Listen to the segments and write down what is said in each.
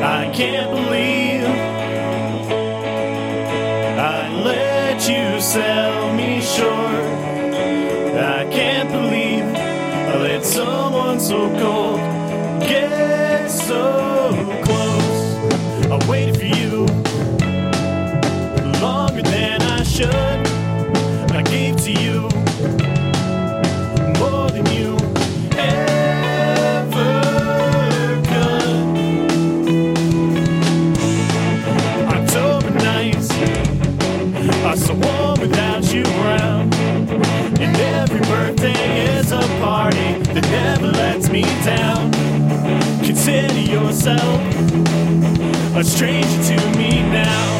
I can't believe I let you sell me short. I can't believe I let someone so cold get so close. I waited for you longer than I should. I gave to you more than you ever could. October nights are so warm without you around, and every birthday is a party that never lets me down. Consider yourself a stranger to me now.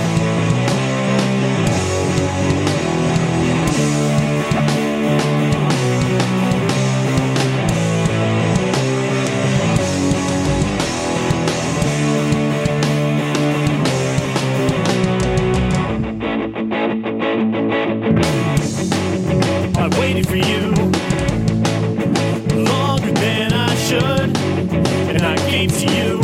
I waited for you longer than I should, and I gave to you